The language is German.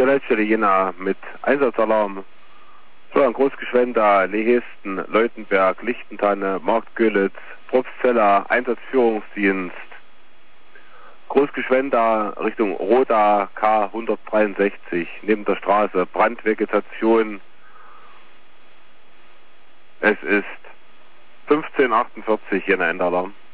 Hier Leitstelle Jena mit Einsatzalarm. So, ein Großgeschwender, Lehesten, Leutenberg, Lichtentanne, Markt Görlitz, Probstzella, Einsatzführungsdienst. Großgeschwender Richtung Roda K163, neben der Straße, Brandvegetation. Es ist 15:48 Jena Endalarm.